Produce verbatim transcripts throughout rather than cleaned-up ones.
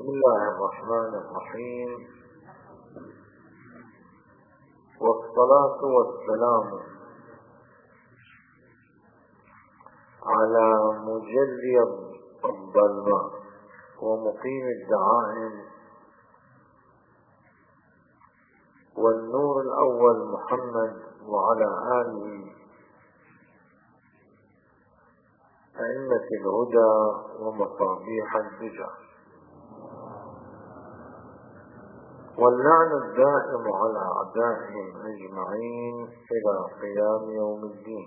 بسم الله الرحمن الرحيم، والصلاة والسلام على مجلي الظلماء ومقيم الدعائم والنور الأول محمد وعلى آله أئمة الهدى ومصابيح الدجى، واللعن الدائم على أعدائهم أجمعين إلى قيام يوم الدين.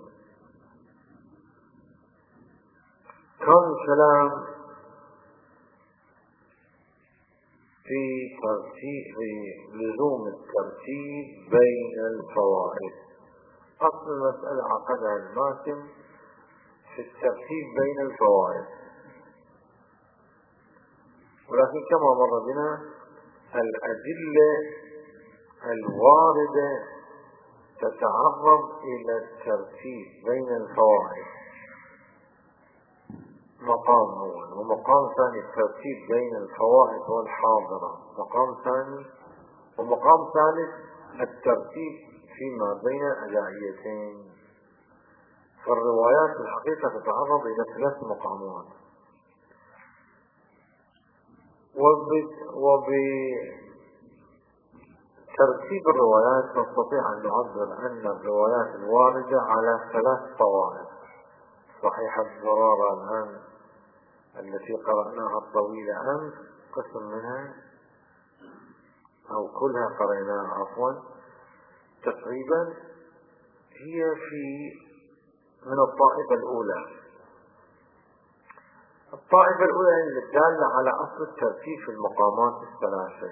كان كلام في ترتيب لزوم الترتيب بين الفوائد. أصل المسألة عقدها الماتن في الترتيب بين الفوائد، ولكن كما مر بنا الأدلة الواردة تتعرض إلى الترتيب بين الفوائد مقام أول، ومقام ثاني الترتيب بين الفوائد والحاضرة مقام ثاني، ومقام ثالث الترتيب فيما بين أدعيتين. فالروايات في الحقيقة تتعرض إلى ثلاث مقامات، وبترتيب الروايات نستطيع أن نعبر أن الروايات الواردة على ثلاث طوائف: صحيح الزرارة الآن التي قرأناها الطويلة أمس، قسم منها أو كلها قرأناها عفوا تقريبا، هي في من الطائفة الأولى. الطائفة الأولى هي الدالة على أصل الترتيب في المقامات الثلاثة.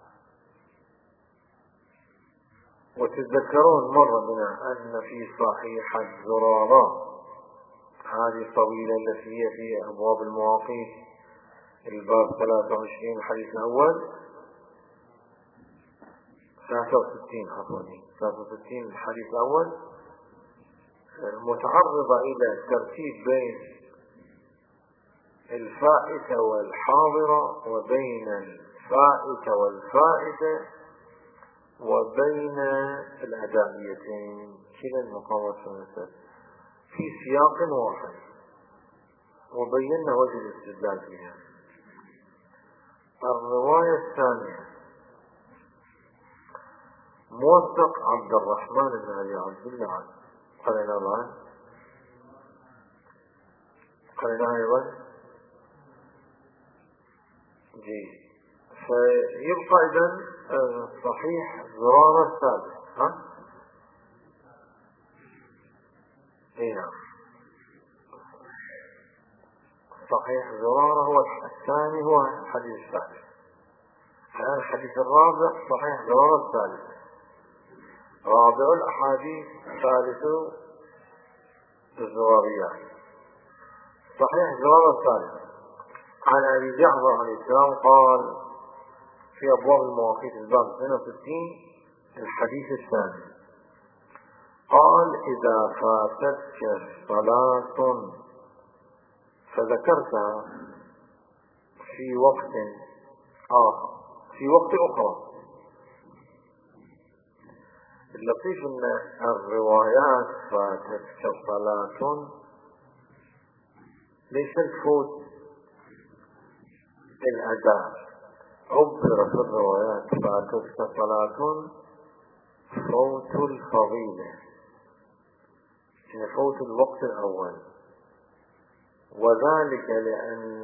وتتذكرون مرة بنا أن في صحيح الزرارة هذه الطويلة التي هي في أبواب المواقيت الباب ثلاثة وعشرين الحديث الأول ثلاثة وستين عفوا ثلاثة وستين الحديث الأول متعرضة إلى الترتيب بين الفائتة والحاضرة، وبين الفائتة والفائتة، وبين الأدائيتين، كلا المقامات الثلاثة في سياق واحد، وبينا وجه الاستدلال فيها. الرواية الثانية موثق عبد الرحمن بن أبي عبد الله قرينا الآن قرينا أيضا جي فيبقى إذن صحيح زرارة الثالث. ها هنا صحيح زرارة هو الثاني، هو الحديث الثالث. الآن الحديث الرابع صحيح زرارة الثالث، رابع الأحاديث ثالث الزراريات. صحيح زرارة الثالث عن أبي جعفر عليه السلام قال في أبواب المواقيت الباب اثنين وستين الحديث الثاني، قال: إذا فاتتك صلاة فذكرتها في وقت آخر في وقت أخرى. اللطيف أن الروايات فاتتك صلاة ليس الفوت الأداء، عبر في الروايات فاتتك صلاة فوت الفضيلة، يعني فوت الوقت الأول، وذلك لأن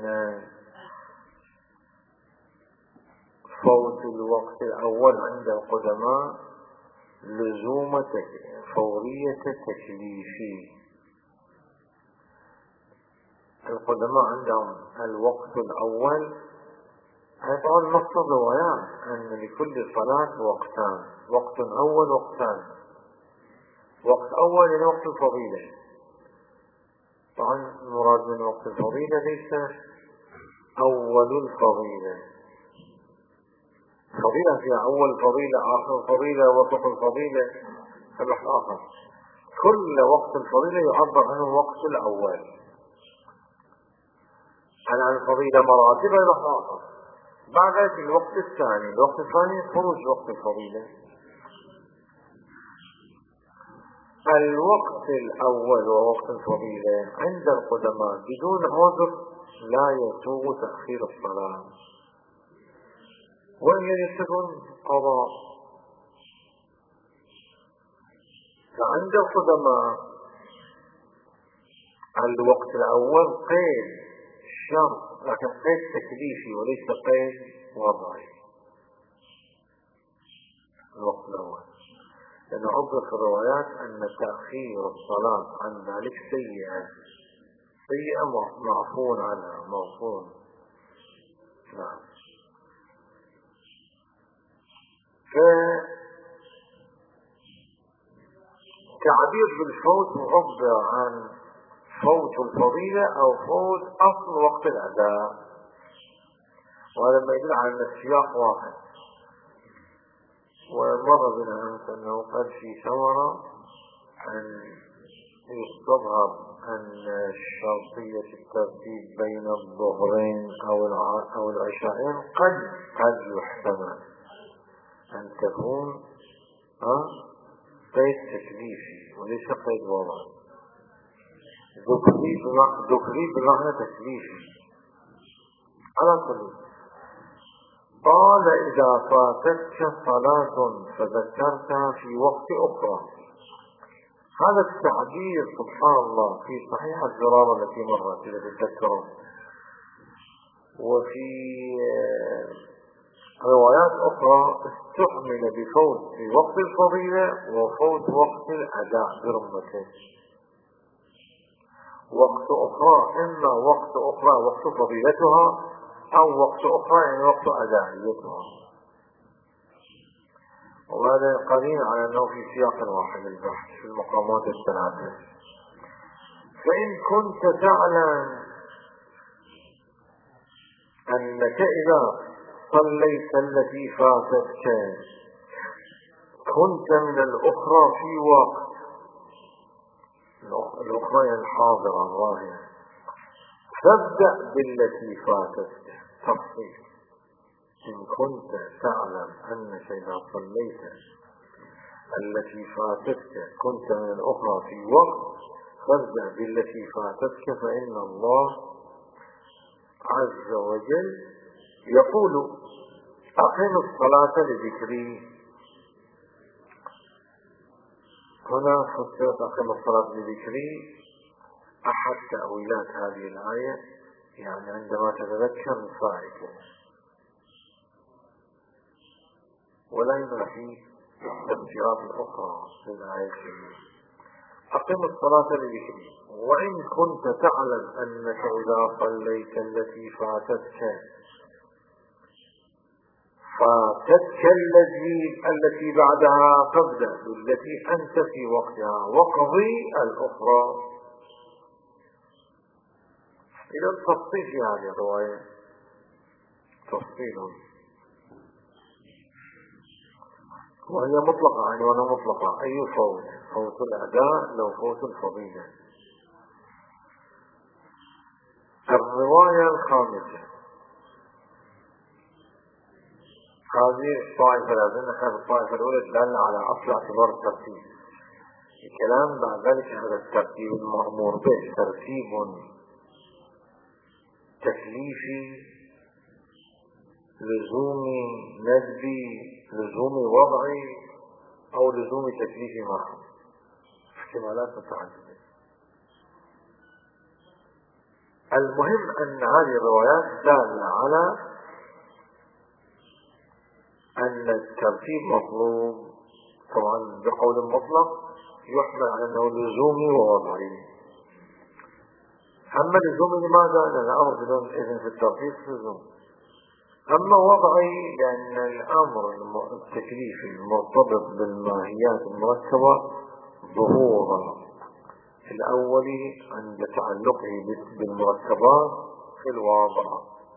فوت الوقت الأول عند القدماء لزوم فورية تكليفي. القدماء عندهم الوقت الأول، هذا طبعا نص الروايات أن لكل صلاة وقتان، وقت أول وقتان. وقت أول يعني وقت الفضيلة، طبعا المراد من وقت الفضيلة ليس أول الفضيلة، فضيلة فيها أول فضيلة آخر فضيلة وسط الفضيلة سبح آخر، كل وقت الفضيلة يعبر عنه الوقت الأول. عن الفضيلة مراتب إلى آخر، بعد ذلك الوقت الثاني، الوقت الثاني خروج وقت الفضيلة. الوقت الأول ووقت الفضيلة عند القدماء بدون عذر لا يسوغ تأخير الصلاة، وإن يكون قضاء. فعند القدماء الوقت الأول قيد شرط، لكن قيد تكليفي وليس قيد وضعي. الوقت الأول لأنه عبر في الروايات أن تأخير الصلاة عن ذلك سيئة، سيئة معفون عنها، مغفور. نعم. فتعبير بالفوت معبر عن فوت الفضيلة أو فوت أصل وقت الأداء، وهذا ما يدل على أن السياق واحد. ومر بنا أنت أنه قد في ثمرة أن يستظهر أن شرطية الترتيب بين الظهرين أو العشاءين قد قد يحتمل أن تكون قيد تكليفي وليس قيد وضعي. ذكري بمعنى تكليفي على كل. قال إذا فاتتك صلاة فذكرتها في وقت أخرى. هذا التعبير سبحان الله في صحيح الزرارة التي مرت إذا تذكرون، وفي روايات أخرى استحمل بفوت في وقت الفضيلة وفوت وقت الأداء برمته. وقت أخرى إما وقت أخرى وقت فضيلتها أو وقت أخرى يعني وقت أدائيتها، وهذا قليل على أنه في سياق واحد البحث في المقامات الثلاثة. فإن كنت تعلم أنك إذا صليت التي فاتتك كنت من الأخرى في وقت الأخرى الحاضرة الظاهرة، فابدأ بالتي فاتتك. تفصيل: إن كنت تعلم أنك إذا صليت التي فاتتك كنت من الأخرى في وقت فابدأ بالتي فاتتك، فإن الله عز وجل يقول: أقم الصلاة لذكري. هنا فسرت أقم الصلاة لذكري أحد تأويلات هذه الآية، يعني عندما تتذكر الفائدة، ولا ينافي التفسيرات الأخرى للآية الكريمة. أقم الصلاة لذكري وإن كنت تعلم أنك إذا صليت التي فاتتك فاتتك الذي التي بعدها فابدأ بالتي أنت في وقتها وقضي الأخرى. إذا التفصيل في هذه الرواية تفصيل، وهي مطلقة عنوانها مطلقة. أي فوت؟ فوت الأداء لو فوت الفضيلة. الرواية الخامسة هذه الطائفة لازم نحن الطائفة الأولى دلالة على أصل اعتبار الترتيب. الكلام بعد ذلك هذا الترتيب المأمور به ترتيب تكليفي لزومي ندبي لزومي وضعي أو لزومي تكليفي معه، احتمالات متعددة. المهم أن هذه الروايات دالة على أن الترتيب مطلوب، طبعا بقول مطلق يحمل على أنه لزومي ووضعي. أما لزومي لماذا؟ لأن الأمر بدون إذن في الترتيب لزوم. أما وضعي لأن الأمر التكليفي المرتبط بالماهيات المركبة ظهور الأول عند تعلقه بالمركبات في الواضع.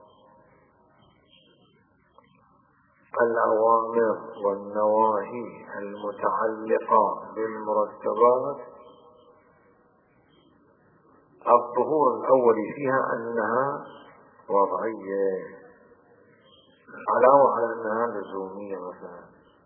الأوامر والنواهي المتعلقة بالمركبات الظهور الأول فيها أنها وضعية، علاوة على أنها لزومية مثلا.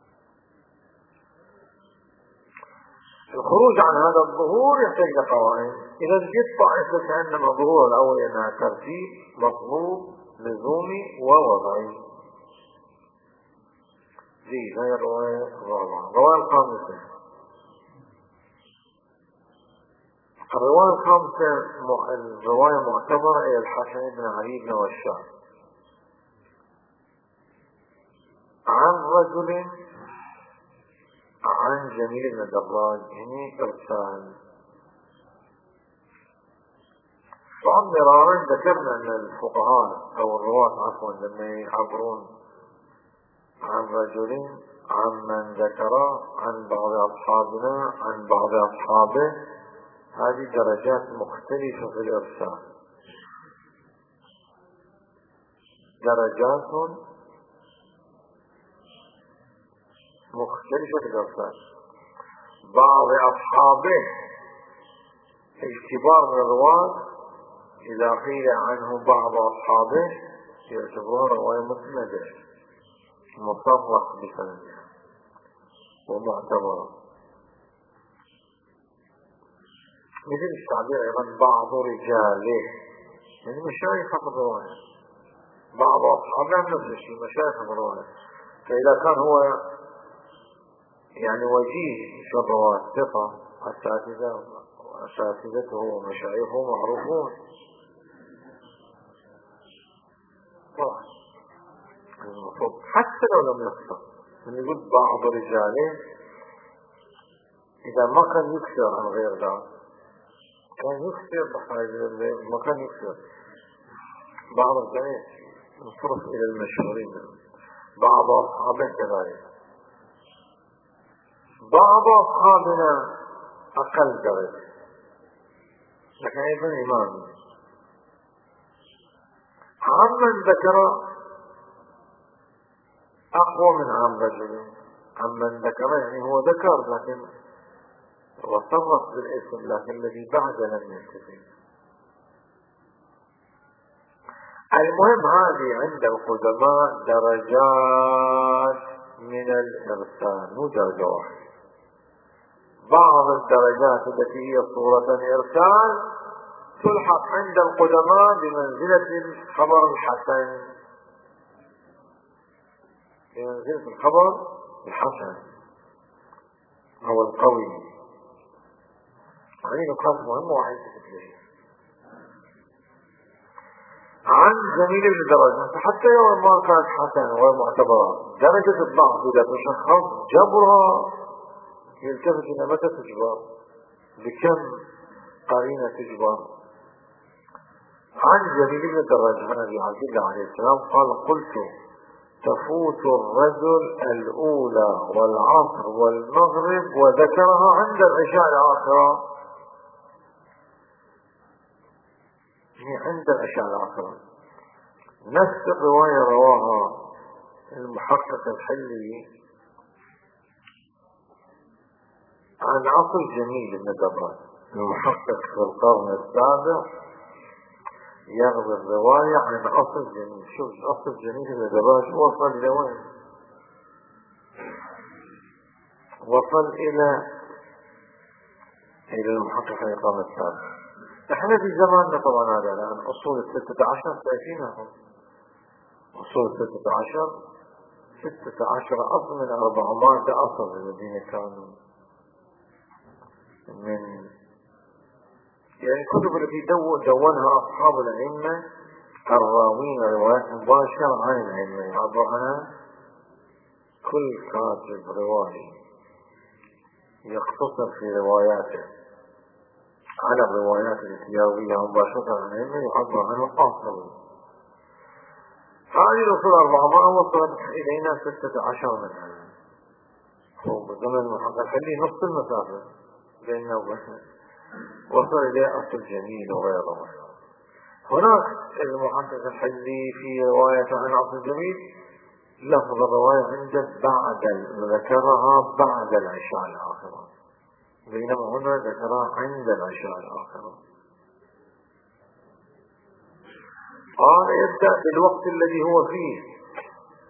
الخروج عن هذا الظهور يحتاج لقوانين. إذا جئت طائفة كأنما الظهور الأول أنها ترتيب مطلوب لزومي ووضعي. دي هي الرواية الرابعة. الرواية الخامسة، الرواية الخامسة الرواية معتبرة إلى الحسن بن علي بن وشاب عن رجل عن جميل بن دراج، يعني إرسال. طبعا مرارا ذكرنا أن الفقهاء أو الرواة عفوا لما يعبرون عن رجل عن من ذكر عن بعض أصحابنا عن بعض أصحابه، هذه درجات مختلفة في الإرسال، درجات مختلفة في الإرسال. بعض أصحابه الكبار من الرواة إذا قيل عنه بعض أصحابه يعتبرون رواية مسندة مصرح بسندها ومعتبرة. مثل التعبير أيضا بعض رجاله، يعني مشايخ في الرواية، بعض أصحابه نفس الشيء مشايخ في الرواية. فإذا كان هو يعني وجيه في الرواية ثقة، الأساتذة وأساتذته ومشايخه معروفون طبعا المفروض حتى لو لم يخطأ من يقول بعض رجاله، إذا ما كان يكثر عن غير ذلك كان يكثر ما كان يكثر بعض الرجاله نصرف إلى المشهورين، بعض أصحابه كذلك. بعض أصحابنا أقل درجة لكن أيضا إمام. عمن ذكر أقوى من عام رجل، عمن ذكر يعني هو ذكر لكن وصرف بالاسم لكن الذي بعد لم يكتفي. المهم هذه عند القدماء درجات من الإرسال مو درجة واحدة. بعض الدرجات التي هي صورة الإرسال تلحق عند القدماء بمنزلة الخبر الحسن، بمنزلة الخبر الحسن أو القوي. هذه نقاط مهمة واحد تتكلم عن جميل بن دراج. حتى يوم ما كانت حسنة ومعتبرة درجة الضعف إذا تشخص جبرها يلتفت إلى متى تجبر، بكم قرينة تجبر. عن جميل بن دراج عن أبي عبد الله عليه السلام قال قلت تفوت الرجل الأولى والعصر والمغرب وذكرها عند العشاء الآخرة، يعني عند العشاء الآخرة. نفس الرواية رواها المحقق الحلي عن أصل جميل بن دراج. المحقق في القرن السابع يروي الرواية عن أصل جميل. شوف أصل جميل بن دراج وصل إلى وين؟ وصل إلى إلى المحقق في القرن السابع. احنا في زماننا طبعا هذا الآن أصول الستة عشر شايفينها، أصول الستة عشر ستة عشر أصل من أربعمائة أصل الذين كانوا من يعني الكتب التي دونها أصحاب الأئمة الراوين روايات مباشرة عن الأئمة، يعبر عنها كل كاتب روائي يقتصر في رواياته على الروايات التي يرويها مباشرة عن الأئمة يعبر عنها أصل. هذه الأصول أربعمائة وصلت إلينا ستة عشر منها. هو زمن المحقق خليه نص المسافة بيننا وبينه، وصل إلى أصل جميل وغيره. هناك المحقق الحلي في رواية عن أصل جميل لفظ الرواية عنده بعد ذكرها بعد العشاء الآخرة، بينما هنا ذكرها عند العشاء الآخرة. قال يبدأ بالوقت الذي هو فيه،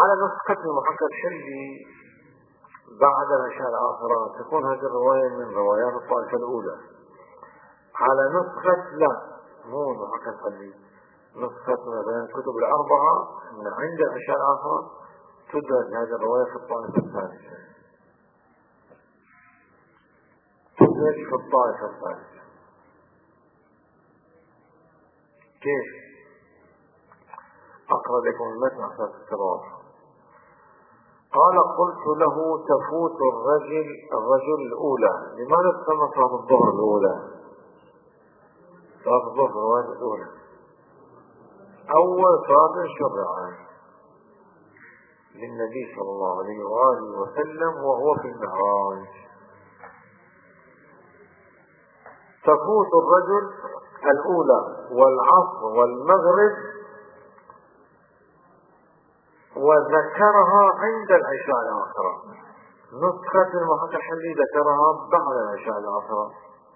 على نسخة المحقق الحلي بعد العشاء الآخرة تكون هذه الرواية من روايات الطائفة الأولى. على نسخة لا مو المحقق الحلي، نسخة مثلا الكتب الأربعة من عند العشاء الآخرة تدرج هذه الرواية في الطائفة الثالثة، تدرج في الطائفة الثالثة. كيف؟ أقرأ لكم المتن حسب التراث. قال قلت له تفوت الرجل الرجل الأولى. لماذا تسمى صلاة الظهر الأولى؟ صلاة الظهر الرواية الأولى أول صلاة شرعت للنبي صلى الله عليه وآله وسلم وهو في المعراج. تفوت الرجل الأولى والعصر والمغرب، وذكرها عند العشاء الآخرة. نسخة المحقق الحلي ذكرها بعد العشاء الآخرة.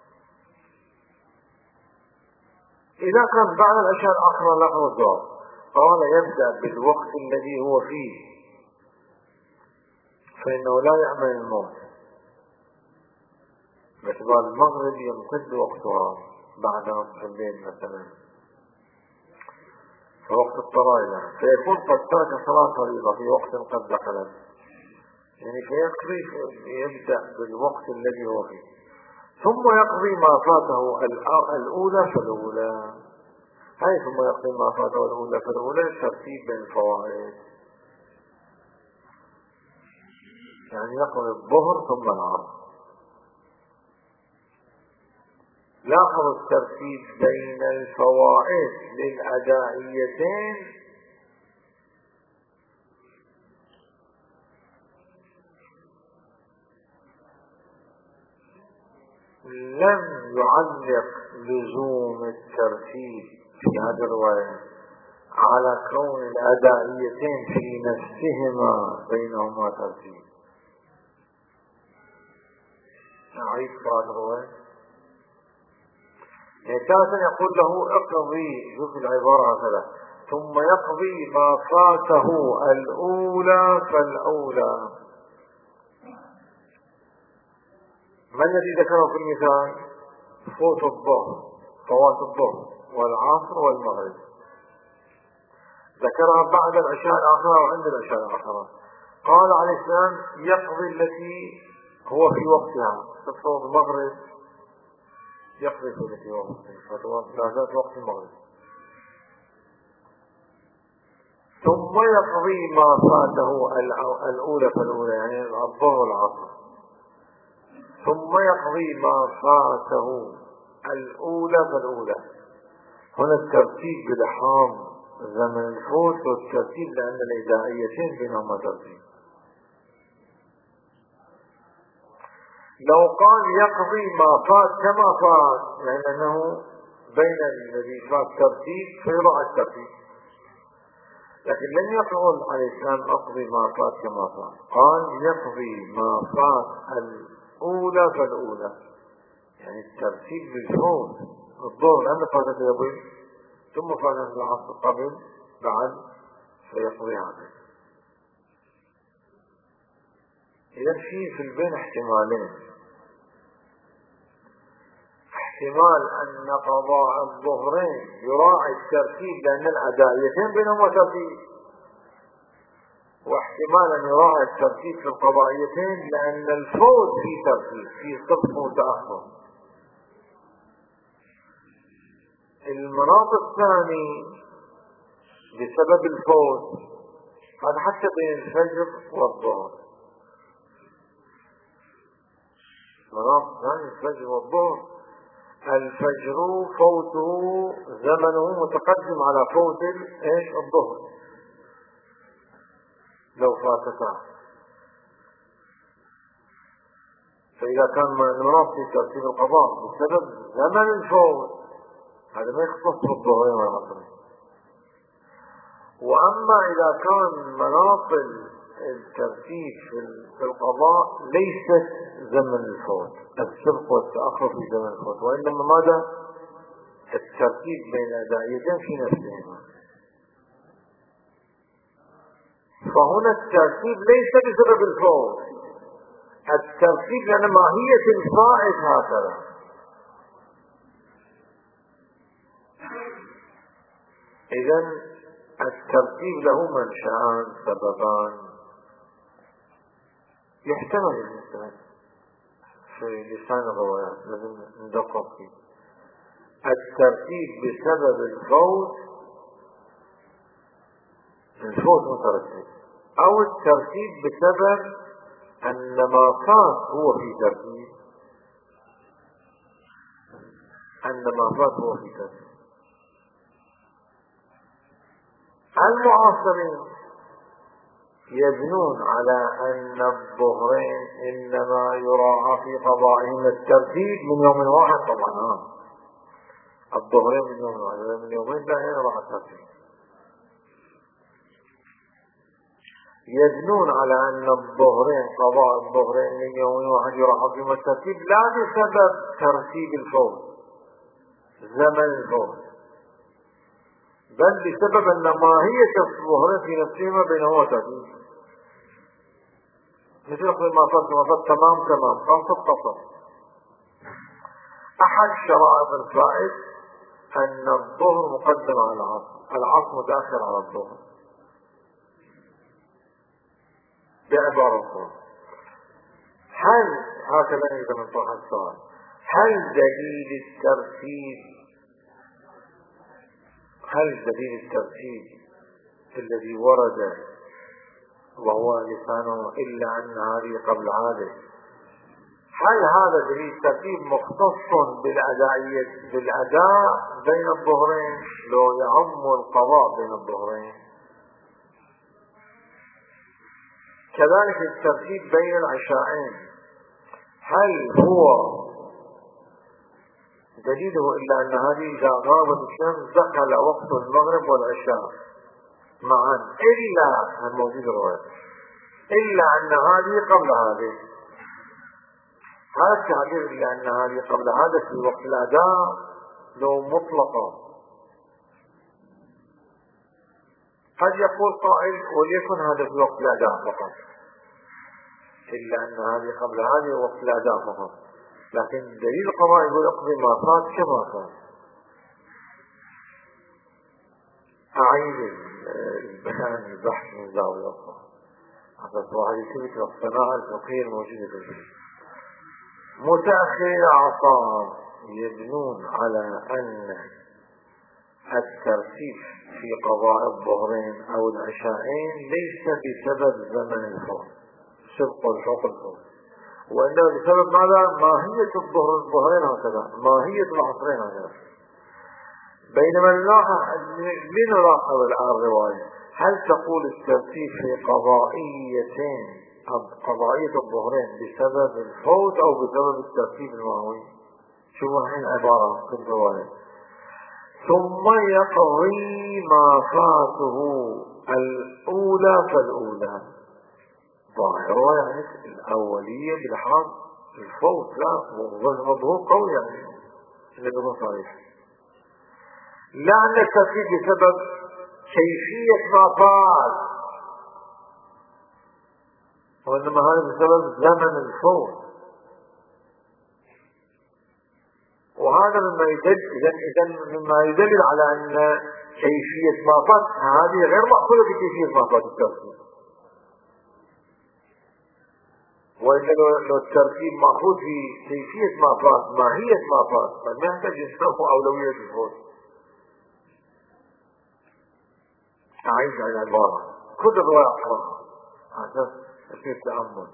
إذا كان بعد العشاء الآخرة له الدور، قال يبدأ بالوقت الذي هو فيه، فإنه لا يعمل الموت. باعتبار المغرب يمتد وقتها بعد نصف الليل مثلا، فوقت الطرائق، فيكون قد ترك صلاة فريضة في وقت قد دخلت، يعني فيقضي يبدأ بالوقت الذي هو فيه، ثم يقضي ما فاته الأولى فالأولى. هاي ثم يقضي ما فاته الأولى فالأولى الترتيب بين الفوائد، يعني يقضي الظهر ثم العصر. لاحظوا الترتيب بين الفوائد للأدائيتين لم يعلق لزوم الترتيب في هذه الرواية على كون الأدائيتين في نفسهما بينهما ترتيب. أعيد قراءة الرواية. ثالثا يقول له اقضي، شوف العبارة هكذا، ثم يقضي ما فاته الأولى فالأولى. ما الذي ذكره في المثال؟ فوت الظهر، فوات الظهر والعصر والمغرب، ذكرها بعد العشاء الآخرة وعند العشاء الآخرة. قال عليه السلام يقضي التي هو في وقتها، تصور المغرب يقضي في التي هو وقتها، لا ذات وقت المغرب، ثم يقضي ما فاته الأولى فالأولى، يعني الظهر والعصر، ثم يقضي ما فاته الأولى فالأولى. هنا الترتيب بلحاظ زمن الفوت والترتيب لأن الإدائيتين بينهما ترتيب. لو قال يقضي ما فات كما فات، لأنه بين الذي فات ترتيب فيضع الترتيب، لكن لم يقول عليه السلام أقضي ما فات كما فات، قال يقضي ما فات الأولى فالأولى، يعني الترتيب بالفوت. الظهر لأنه فاتت يبي ثم فاتت العصر قبل بعد فيقضي هذا. إذا في في البين احتمالين: احتمال أن قضاء الظهرين يراعي الترتيب لأن الأدائيتين بينهما ترتيب، واحتمال أن يراعي الترتيب في القضائيتين لأن الفوت في ترتيب، في صدق وتأخر. المناط الثاني بسبب الفوت هذا حتى بين الفجر والظهر، المناط الثاني الفجر والظهر، الفجر فوته زمنه متقدم على فوت ايش الظهر لو فاتتا. فإذا كان المناط في ترتيب القضاء بسبب زمن الفوت هذا ما يختص بالظهرين والعصرين. وأما إذا كان مناط الترتيب في القضاء ليست زمن الفوت، السبق والتأخر في زمن الفوت، وإنما ماذا؟ الترتيب بين أدائيتين في نفسهما. فهنا الترتيب ليس بسبب الفوت، الترتيب لأن ماهية الفائت هكذا. إذن الترتيب له منشأان سببان يحتمل الإنسان في لسان الروايات لازم ندقق فيه. الترتيب بسبب الفوت، الفوت مترتب، أو الترتيب بسبب أن ما فات هو في ترتيب، أن ما فات هو في ترتيب. المعاصرين يبنون على أن الظهرين إنما يراعى في قضائهم الترتيب من يوم واحد. طبعا الظهرين من يوم واحد، من يومين لا يراعى الترتيب. يبنون على أن الظهرين قضاء الظهرين من يوم واحد يراعى فيهم الترتيب لا بسبب ترتيب الفوت زمن الفوت، بل بسبب أن ماهية الظهرين في نفسهما بينهما ترتيب. مثل ما فات ما فات تمام تمام قصد قصد. أحد شرائط الفائت أن الظهر مقدم على العصر، العصر متأخر على الظهر. بعبارة أخرى، هل هكذا إذا من طرح السؤال، هل دليل الترتيب هل دليل الترتيب الذي ورد وهو لسانه إلا أن هذه قبل هذه، هل هذا دليل الترتيب مختص بالأداء بالأداء بين الظهرين لو يعم القضاء بين الظهرين؟ كذلك الترتيب بين العشاءين، هل هو دليله إلا أن هذه إذا غابت الشمس دخل وقت المغرب والعشاء معا، إلا الموجود الرواية إلا أن هذه قبل هذه. هذا التعبير إلا أن هذه قبل هذا في وقت الأداء لو مطلقة. قد يقول قائل وليكن هذا في وقت الأداء فقط، إلا أن هذه قبل هذه وقت الأداء فقط، لكن دليل القضاء يقول اقضي ما فات كما فات. أعيد البيان البحث من زاوية أخرى حتى واحد يثبت الصناعة الفقهية الموجودة في الجيش. متأخر الأعصار يبنون على أن الترتيب في قضاء الظهرين أو العشاءين ليس بسبب زمن الفوت سبق والفوق الفوت، وإنما بسبب ماذا؟ ماهية الظهر الظهرين هكذا، ماهية العصرين هكذا. بينما لنراقب الآن الرواية، هل تقول الترتيب في قضائيتين قضائية الظهرين بسبب الفوت أو بسبب الترتيب الماوي؟ شو الحين عبارة في الرواية، ثم يقضي ما فاته الأولى فالأولى. ظاهرة يعني الأولية بالحال الفوت، لا مضبوط قوي يعني اللي بدون صريح، لا أن الترتيب بسبب كيفية ما فات، وإنما هذا بسبب زمن الفوت. وهذا مما يدل إذن مما يدل على أن كيفية ما فات هذه غير مأخوذة بكيفية ما فات الترتيب، وإلا لو الترتيب مأخوذ في كيفية ما فات ماهية ما فات فما يحتاج يسمى أولوية الفوت. أعيد على العبارة كل الرواية أقرأها عشان يصير تأمل.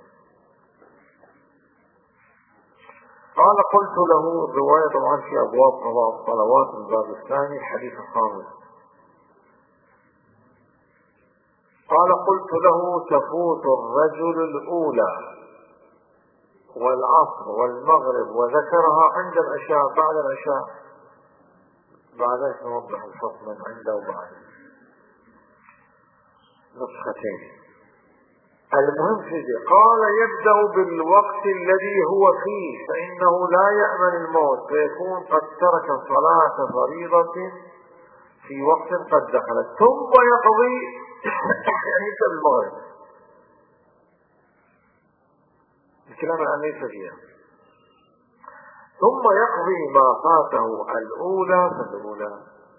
قال قلت له الرواية طبعا في أبواب قضاء الصلوات الباب الثاني الحديث الخامس. قال قلت له تفوت الرجل الأولى والعصر والمغرب وذكرها عند العشاء بعد العشاء، بعد نوضح الفصل من عنده وبعد نسختين. المهم في ذي قال يبدأ بالوقت الذي هو فيه فإنه لا يأمن الموت فيكون قد ترك صلاة فريضة في وقت قد دخلت، ثم يقضي يعني يبدأ بالمغرب. الكلام الآن ليس فيها. ثم يقضي ما فاته الأولى فالأولى.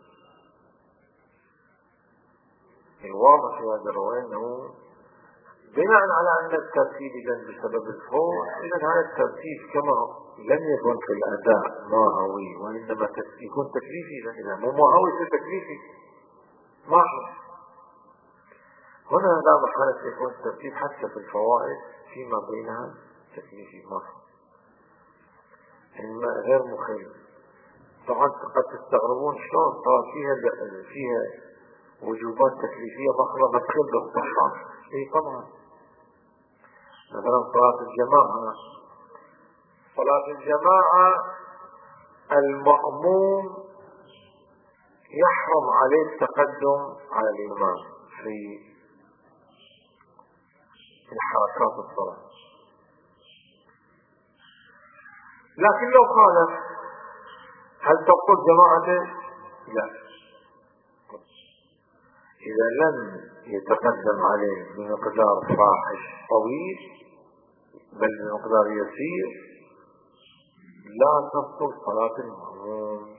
الواضح في هذا الرواية أنه بناء على أن الترتيب إذن بسبب الفوت، إذن هذا الترتيب كما لم يكن في الأداء ماهوي وإنما يكون تكليفي، إذا مو ماهوي في تكليفي ماهوي. هنا لا محالة يكون الترتيب حتى في الفوائد فيما بينها تكليفي ماهوي، إنما غير مخيل. طبعا قد تستغربون شلون صار فيها فيها وجوبات تكليفية ضخمة تدخل بالصحة. إيه طبعا، مثلا صلاة الجماعة، صلاة الجماعة المأموم يحرم عليه التقدم على الإمام في الحركات الصلاة، لكن لو خالف هل تبطل جماعته؟ لا. إذا لم يتقدم عليه بمقدار فاحش طويل بل بمقدار يسير لا تبطل صلاة المأموم،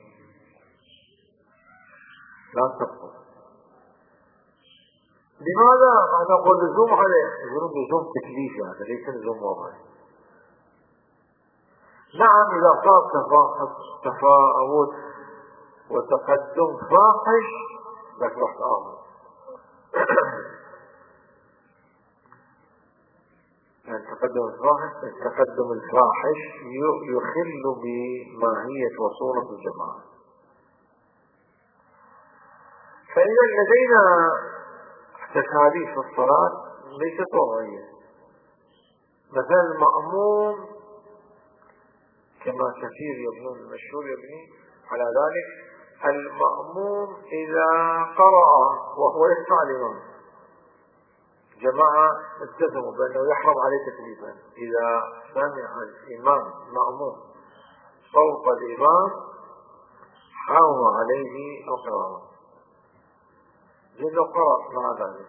لا تبطل. لماذا؟ هذا نقول لزوم عليه، يقولون لزوم تكليفي، هذا ليس لزوم وضعي. نعم إذا صار تفاوت وتقدم فاحش لك رحت آخر يعني التقدم الفاحش التقدم الفاحش يخل بماهية وصولة الجماعة. فإذا لدينا تكاليف الصلاة ليست وضعية. مثلا المأموم كما كثير يبنون المشهور يبني على ذلك، المأموم إذا قرأ وهو يسمع الإمام، جماعة التزموا بأنه يحرم عليه تكليفا، إذا سمع الإمام مأموم صوت الإمام حرم عليه القراءة. لأنه قرأ مع ذلك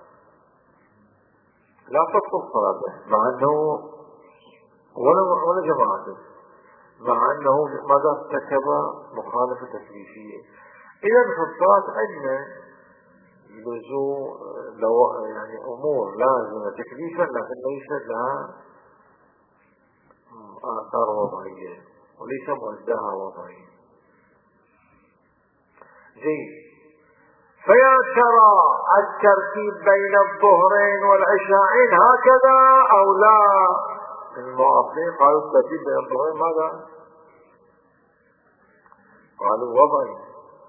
لا تبطل صلاته، مع أنه ولا ولا جماعته، مع أنه ماذا ارتكب مخالفة تكليفية. إذا في الصلاة عندنا لزوم لو يعني أمور لازمة تكليفا لكن ليس لها آثار وضعية وليس مؤداها وضعية. جيد. فيا ترى الترتيب بين الظهرين والعشاءين هكذا أو لا؟ المعاصرين قالوا الترتيب بين الظهرين ماذا؟ قالوا وضعي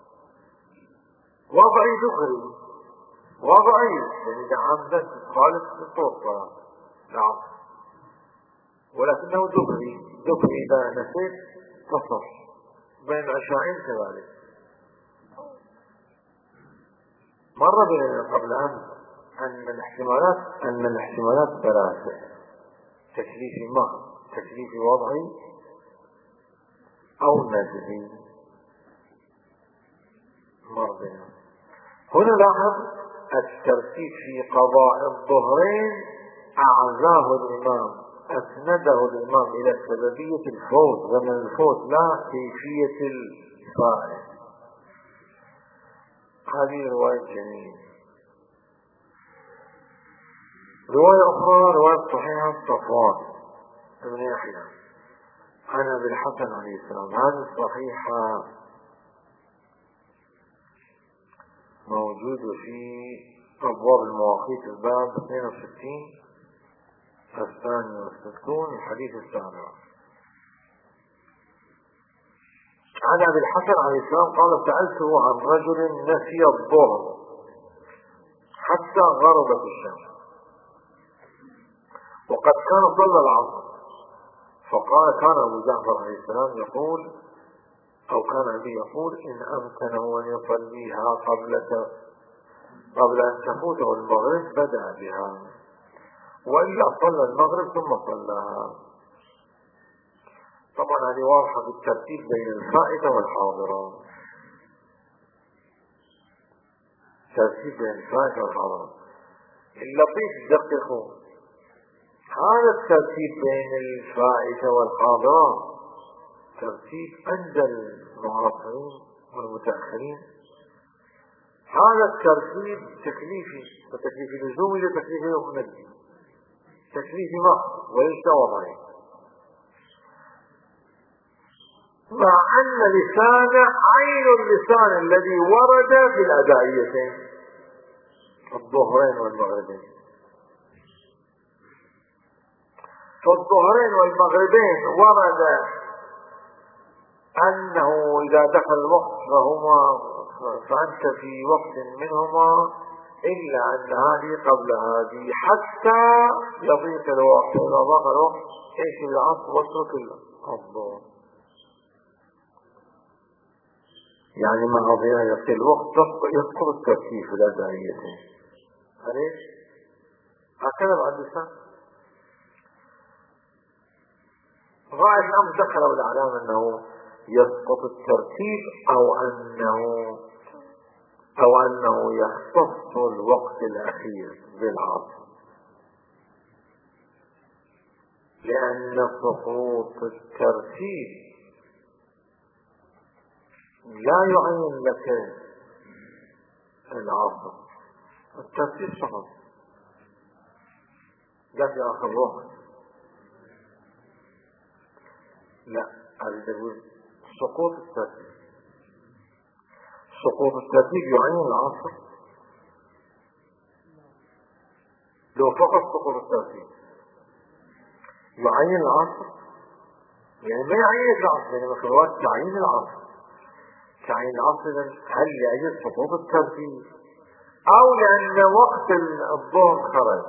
وضعي ذكري وضعي، يعني إذا عمدت خالف الصوت نعم، ولكنه ذكري ذكري إذا نسيت تصف بين العشاءين كذلك. مر بنا قبل أن أن الاحتمالات أن الاحتمالات ثلاثة: تكليفي ما تكليفي وضعي أو ندبي. مر بنا هنا لاحظ الترتيب في قضاء الظهرين أعزاه الإمام، أسنده الإمام إلى سببية الفوت زمن الفوت لا كيفية الفاعل. هذه رواية جميلة. رواية أخرى رواية صحيحة صفوان بن يحيى عن أبي الحسن عليه السلام. هذه الصحيحة موجود في أبواب المواقيت الباب اثنين وستين الثاني والستون الحديث السابع. عن أبي الحسن عليه السلام قال: سألته عن رجل نسي الظهر حتى غربت الشمس وقد كان صلى العصر، فقال: كان أبو جعفر عليه السلام يقول أو كان أبي يقول: إن أمكنه أن يصليها قبل قبل أن تفوته المغرب بدأ بها، وإلا صلى المغرب ثم صلاها. طبعا هذه واضحة بالترتيب بين الفائتة والحاضرة، ترتيب بين الفائتة والحاضرة. اللطيف دققوا، هذا الترتيب بين الفائتة والحاضرة ترتيب عند المعاصرين والمتأخرين، هذا الترتيب تكليفي، وتكليفي لزومي لتكليفي مندي، تكليفي محض وليس وضعي، مع أن لسان عين اللسان الذي ورد في الأدائيتين الظهرين والمغربين. فالظهرين والمغربين ورد أنه إذا دخل الوقت فهما فأنت في وقت منهما، إلا أن هذه قبل هذه حتى يضيق الوقت، إذا ضاق الوقت ايش العصر واترك الظهر، يعني مع ضياع الوقت يسقط الترتيب في الأدائيتين. ليش؟ هكذا بعد اللسان. غاية الأمر ذكروا الإعلام أنه يسقط الترتيب أو أنه أو أنه يختص الوقت الأخير بالعصر، لأن سقوط الترتيب لا يعين لك العصر، الترتيب سقط لا في آخر الوقت، لا أريد أقول سقوط الترتيب، سقوط الترتيب يعين العصر. لو فقط سقوط الترتيب يعين العصر، يعني ما يعين العصر، يعني مخلوقات تعيين العصر، تعيين العصر. هل لأجل سقوط الترتيب أو لأن وقت الظهر خرج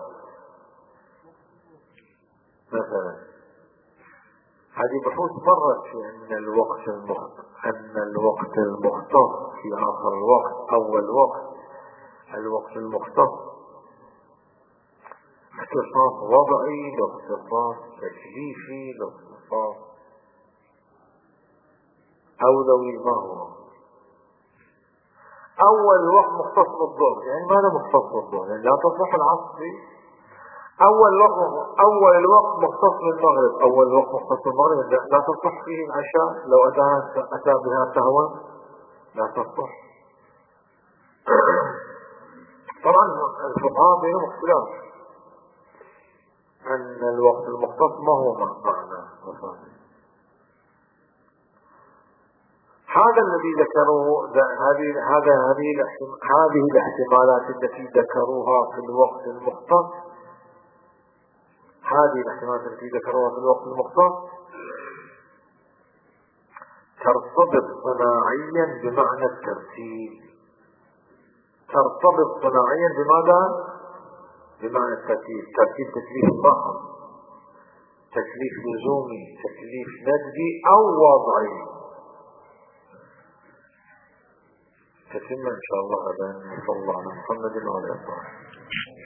مثلا؟ هذه بحوث مرت في أن الوقت المختص أن الوقت المختص في آخر الوقت أول وقت، الوقت المختص اختصاص وضعي لو اختصاص تكليفي لو اختصاص أولوي. ما هو أول وقت مختص بالظهر؟ يعني ماذا مختص بالظهر؟ يعني لا تصح العصر فيه. أول وقت أول الوقت مختص بالمغرب، أول وقت مختص بالمغرب لا تصح فيه العشاء لو أتى أتى بها سهوا، لا تصح. طبعا الفقهاء بينهم اختلاف أن الوقت المختص ما هو معنى وصافي. هذا الذي ذكروه هذه هذا هذه هذه الاحتمالات التي ذكروها في الوقت المختص، هذه الاحتمالات التي ذكروها في الوقت المختص ترتبط صناعيا بمعنى الترتيب، ترتبط صناعيا بماذا؟ بمعنى الترتيب. ترتيب تكليف محض، تكليف لزومي، تكليف ندبي أو وضعي. تتم إن شاء الله غدا. صلى الله على محمد وعلى آله.